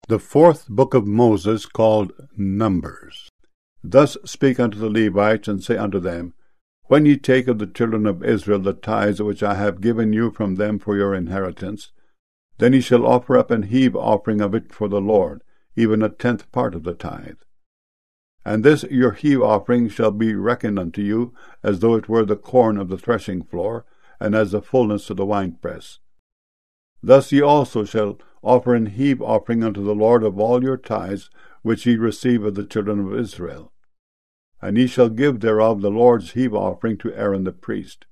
The fourth book of Moses, called Numbers. Thus speak unto the Levites, and say unto them, When ye take of the children of Israel the tithes which I have given you from them for your inheritance, then ye shall offer up an heave offering of it for the Lord, even a 10th part of the tithe. And this your heave offering shall be reckoned unto you, as though it were the corn of the threshing floor, and as the fullness of the winepress. Thus ye also shall offer an heave offering unto the Lord of all your tithes which ye receive of the children of Israel. And ye shall give thereof the Lord's heave offering to Aaron the priest.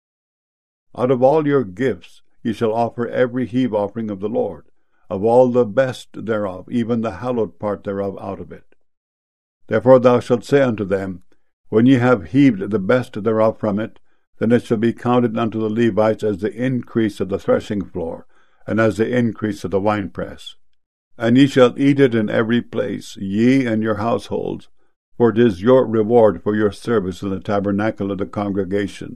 Out of all your gifts ye shall offer every heave offering of the Lord, of all the best thereof, even the hallowed part thereof out of it. Therefore thou shalt say unto them, When ye have heaved the best thereof from it, then it shall be counted unto the Levites as the increase of the threshing floor, and as the increase of the winepress. And ye shall eat it in every place, ye and your households, for it is your reward for your service in the tabernacle of the congregation.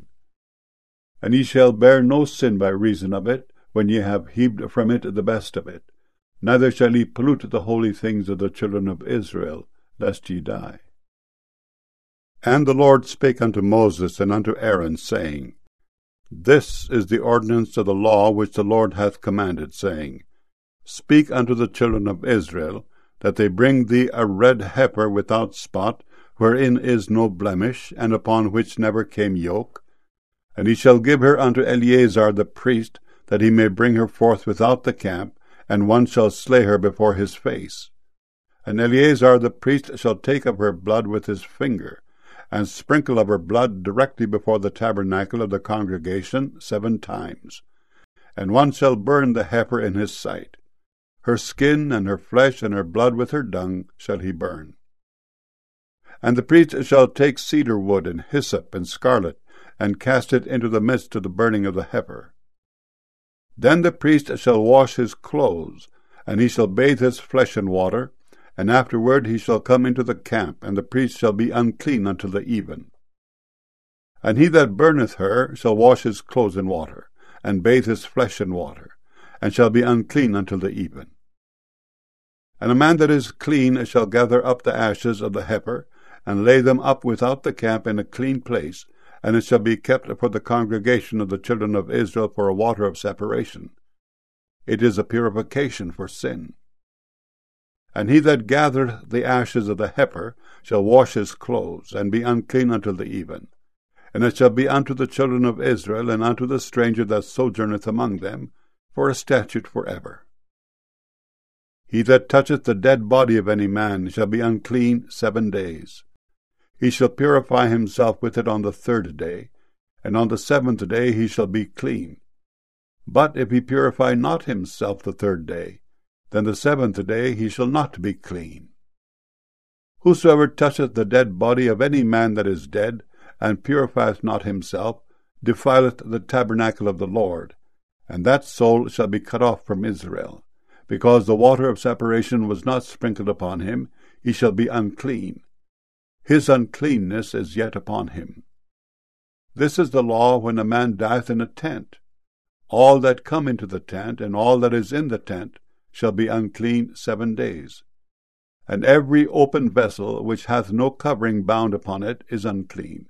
And ye shall bear no sin by reason of it, when ye have heaved from it the best of it. Neither shall ye pollute the holy things of the children of Israel, lest ye die. And the Lord spake unto Moses and unto Aaron, saying, This is the ordinance of the law which the Lord hath commanded, saying, Speak unto the children of Israel, that they bring thee a red heifer without spot, wherein is no blemish, and upon which never came yoke. And he shall give her unto Eleazar the priest, that he may bring her forth without the camp, and one shall slay her before his face. And Eleazar the priest shall take of her blood with his finger, and sprinkle of her blood directly before the tabernacle of the congregation 7 times. And one shall burn the heifer in his sight. Her skin and her flesh and her blood with her dung shall he burn. And the priest shall take cedar wood and hyssop and scarlet, and cast it into the midst of the burning of the heifer. Then the priest shall wash his clothes, and he shall bathe his flesh in water, and afterward he shall come into the camp, and the priest shall be unclean until the even. And he that burneth her shall wash his clothes in water, and bathe his flesh in water, and shall be unclean until the even. And a man that is clean shall gather up the ashes of the heifer, and lay them up without the camp in a clean place, and it shall be kept for the congregation of the children of Israel for a water of separation. It is a purification for sin. And he that gathereth the ashes of the heifer shall wash his clothes, and be unclean until the even. And it shall be unto the children of Israel, and unto the stranger that sojourneth among them, for a statute for ever. He that toucheth the dead body of any man shall be unclean 7 days. He shall purify himself with it on the 3rd day, and on the 7th day he shall be clean. But if he purify not himself the 3rd day, then the 7th day he shall not be clean. Whosoever toucheth the dead body of any man that is dead, and purifieth not himself, defileth the tabernacle of the Lord, and that soul shall be cut off from Israel. Because the water of separation was not sprinkled upon him, he shall be unclean. His uncleanness is yet upon him. This is the law when a man dieth in a tent. All that come into the tent, and all that is in the tent, shall be unclean 7 days. And every open vessel which hath no covering bound upon it is unclean.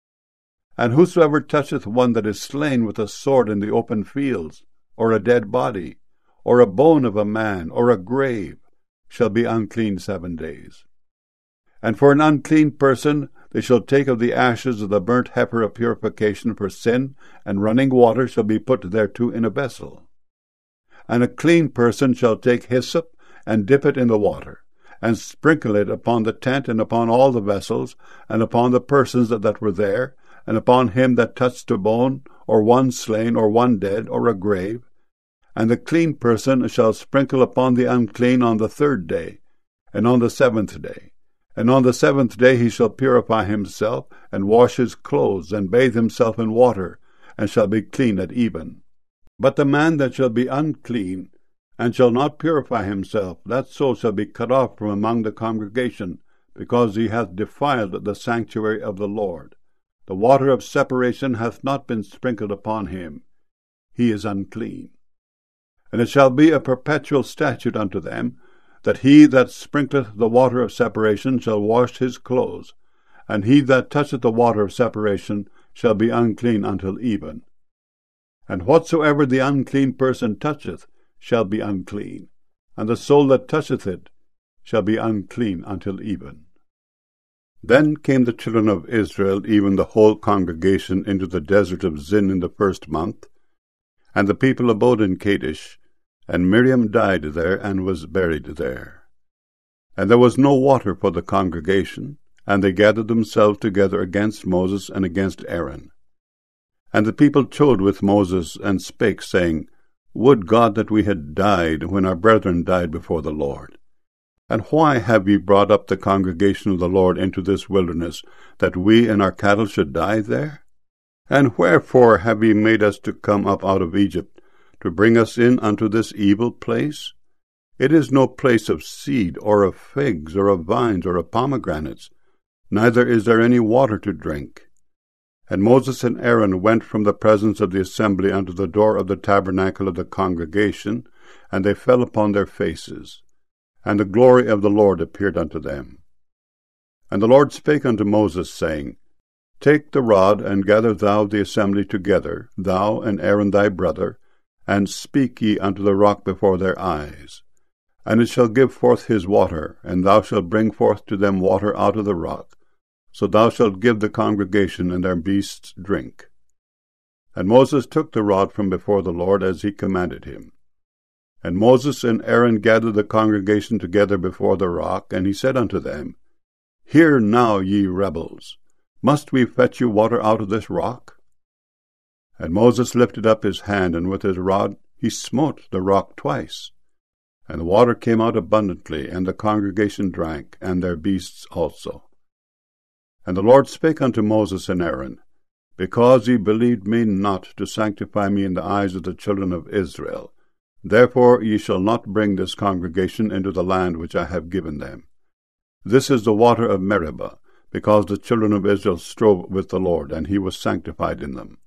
And whosoever toucheth one that is slain with a sword in the open fields, or a dead body, or a bone of a man, or a grave, shall be unclean 7 days. And for an unclean person they shall take of the ashes of the burnt heifer of purification for sin, and running water shall be put thereto in a vessel. And a clean person shall take hyssop, and dip it in the water, and sprinkle it upon the tent, and upon all the vessels, and upon the persons that were there, and upon him that touched a bone, or one slain, or one dead, or a grave. And the clean person shall sprinkle upon the unclean on the 3rd day, and on the 7th day. And on the 7th day he shall purify himself, and wash his clothes, and bathe himself in water, and shall be clean at even. But the man that shall be unclean, and shall not purify himself, that soul shall be cut off from among the congregation, because he hath defiled the sanctuary of the Lord. The water of separation hath not been sprinkled upon him. He is unclean. And it shall be a perpetual statute unto them, that he that sprinkleth the water of separation shall wash his clothes, and he that toucheth the water of separation shall be unclean until even. And whatsoever the unclean person toucheth shall be unclean, and the soul that toucheth it shall be unclean until even. Then came the children of Israel, even the whole congregation, into the desert of Zin in the 1st month, and the people abode in Kadesh, and Miriam died there, and was buried there. And there was no water for the congregation, and they gathered themselves together against Moses and against Aaron. And the people chode with Moses, and spake, saying, Would God that we had died when our brethren died before the Lord! And why have ye brought up the congregation of the Lord into this wilderness, that we and our cattle should die there? And wherefore have ye made us to come up out of Egypt, to bring us in unto this evil place? It is no place of seed, or of figs, or of vines, or of pomegranates, neither is there any water to drink. And Moses and Aaron went from the presence of the assembly unto the door of the tabernacle of the congregation, and they fell upon their faces. And the glory of the Lord appeared unto them. And the Lord spake unto Moses, saying, Take the rod, and gather thou the assembly together, thou and Aaron thy brother, and speak ye unto the rock before their eyes. And it shall give forth his water, and thou shalt bring forth to them water out of the rock. So thou shalt give the congregation and their beasts drink. And Moses took the rod from before the Lord, as he commanded him. And Moses and Aaron gathered the congregation together before the rock, and he said unto them, Hear now, ye rebels, must we fetch you water out of this rock? And Moses lifted up his hand, and with his rod he smote the rock twice. And the water came out abundantly, and the congregation drank, and their beasts also. And the Lord spake unto Moses and Aaron, Because ye believed me not to sanctify me in the eyes of the children of Israel, therefore ye shall not bring this congregation into the land which I have given them. This is the water of Meribah, because the children of Israel strove with the Lord, and he was sanctified in them.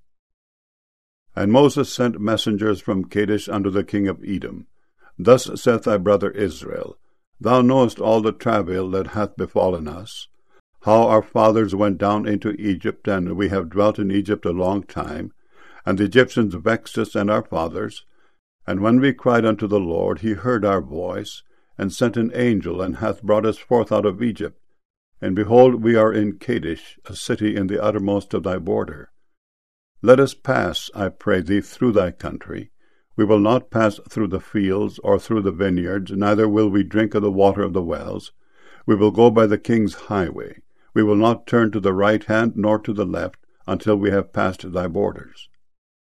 And Moses sent messengers from Kadesh unto the king of Edom. Thus saith thy brother Israel, Thou knowest all the travail that hath befallen us, how our fathers went down into Egypt, and we have dwelt in Egypt a long time, and the Egyptians vexed us and our fathers. And when we cried unto the Lord, he heard our voice, and sent an angel, and hath brought us forth out of Egypt. And behold, we are in Kadesh, a city in the uttermost of thy border. Let us pass, I pray thee, through thy country. We will not pass through the fields, or through the vineyards, neither will we drink of the water of the wells. We will go by the king's highway. We will not turn to the right hand, nor to the left, until we have passed thy borders.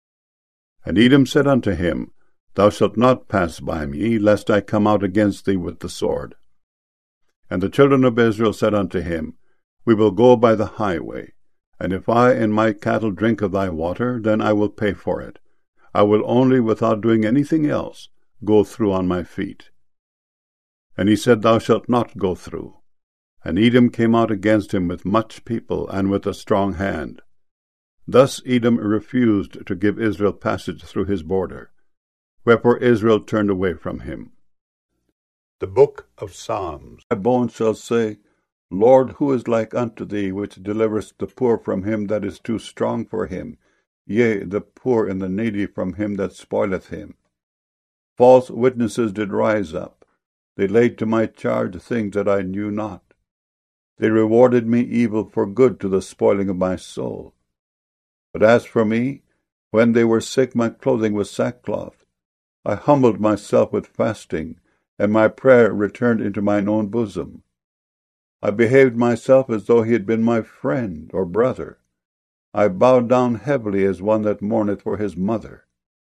And Edom said unto him, Thou shalt not pass by me, lest I come out against thee with the sword. And the children of Israel said unto him, We will go by the highway. And if I and my cattle drink of thy water, then I will pay for it. I will only, without doing anything else, go through on my feet. And he said, Thou shalt not go through. And Edom came out against him with much people, and with a strong hand. Thus Edom refused to give Israel passage through his border. Wherefore Israel turned away from him. The Book of Psalms. My bones shall say, Lord, who is like unto thee, which deliverest the poor from him that is too strong for him, yea, the poor and the needy from him that spoileth him? False witnesses did rise up. They laid to my charge things that I knew not. They rewarded me evil for good to the spoiling of my soul. But as for me, when they were sick, my clothing was sackcloth. I humbled myself with fasting, and my prayer returned into mine own bosom. I behaved myself as though he had been my friend or brother. I bowed down heavily as one that mourneth for his mother.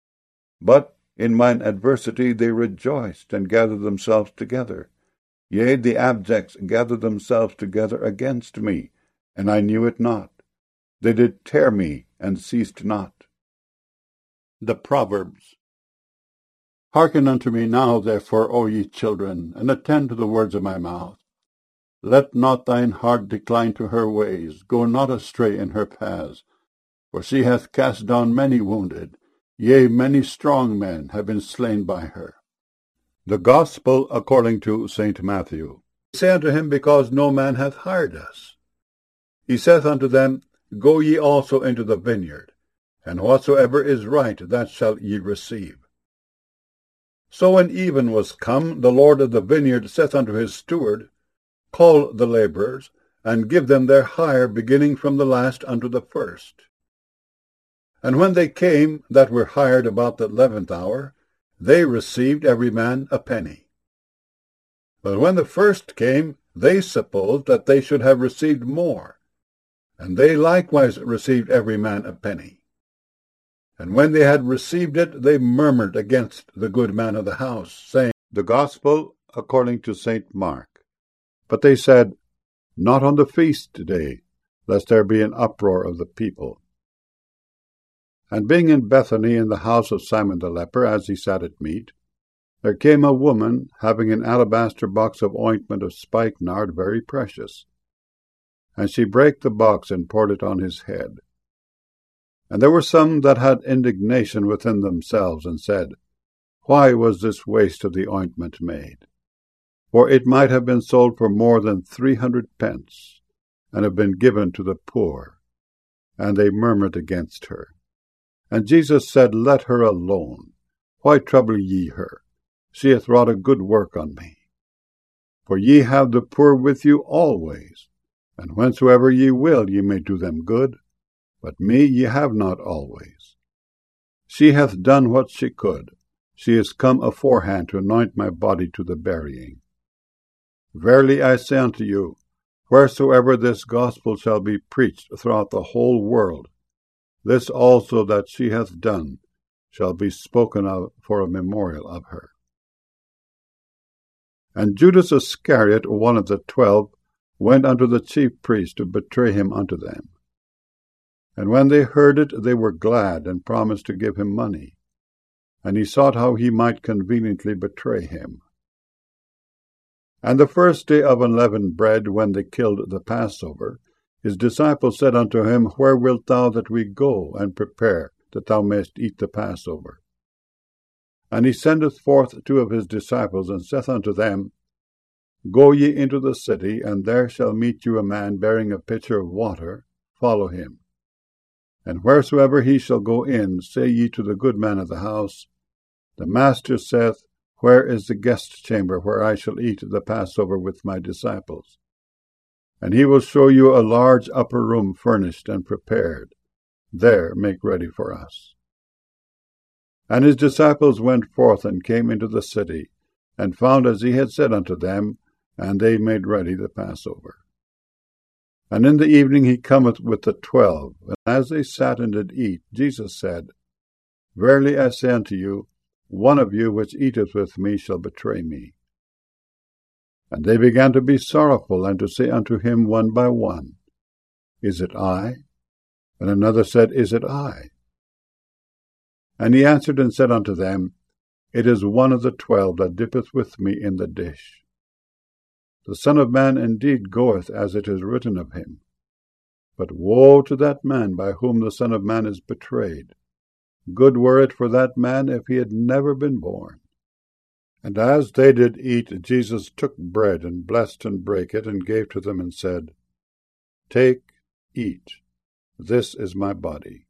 But in mine adversity they rejoiced, and gathered themselves together. Yea, the abjects gathered themselves together against me, and I knew it not. They did tear me, and ceased not. The Proverbs. Hearken unto me now, therefore, O ye children, and attend to the words of my mouth. Let not thine heart decline to her ways, go not astray in her paths. For she hath cast down many wounded, yea, many strong men have been slain by her. The Gospel according to St. Matthew. They say unto him, Because no man hath hired us. He saith unto them, Go ye also into the vineyard, and whatsoever is right, that shall ye receive. So when even was come, the Lord of the vineyard saith unto his steward, Call the labourers, and give them their hire, beginning from the last unto the first. And when they came that were hired about the 11th hour, they received every man a penny. But when the first came, they supposed that they should have received more, and they likewise received every man a penny. And when they had received it, they murmured against the good man of the house, saying, The Gospel according to St. Mark. But they said, Not on the feast day, lest there be an uproar of the people. And being in Bethany in the house of Simon the leper, as he sat at meat, there came a woman having an alabaster box of ointment of spikenard very precious. And she brake the box and poured it on his head. And there were some that had indignation within themselves, and said, Why was this waste of the ointment made? For it might have been sold for more than 300 pence, and have been given to the poor. And they murmured against her. And Jesus said, Let her alone. Why trouble ye her? She hath wrought a good work on me. For ye have the poor with you always, and whensoever ye will ye may do them good, but me ye have not always. She hath done what she could. She is come aforehand to anoint my body to the burying. Verily I say unto you, wheresoever this gospel shall be preached throughout the whole world, this also that she hath done shall be spoken of for a memorial of her. And Judas Iscariot, one of the 12, went unto the chief priests to betray him unto them. And when they heard it, they were glad, and promised to give him money. And he sought how he might conveniently betray him. And the first day of unleavened bread, when they killed the Passover, his disciples said unto him, Where wilt thou that we go and prepare, that thou mayest eat the Passover? And he sendeth forth 2 of his disciples, and saith unto them, Go ye into the city, and there shall meet you a man bearing a pitcher of water. Follow him. And wheresoever he shall go in, say ye to the good man of the house, The Master saith, Where is the guest chamber, where I shall eat the Passover with my disciples? And he will show you a large upper room furnished and prepared. There make ready for us. And his disciples went forth and came into the city, and found as he had said unto them, and they made ready the Passover. And in the evening he cometh with the 12, and as they sat and did eat, Jesus said, Verily I say unto you, one of you which eateth with me shall betray me. And they began to be sorrowful, and to say unto him one by one, Is it I? And another said, Is it I? And he answered and said unto them, It is one of the 12 that dippeth with me in the dish. The Son of Man indeed goeth as it is written of him. But woe to that man by whom the Son of Man is betrayed. Good were it for that man if he had never been born. And as they did eat, Jesus took bread, and blessed and brake it, and gave to them, and said, Take, eat, this is my body.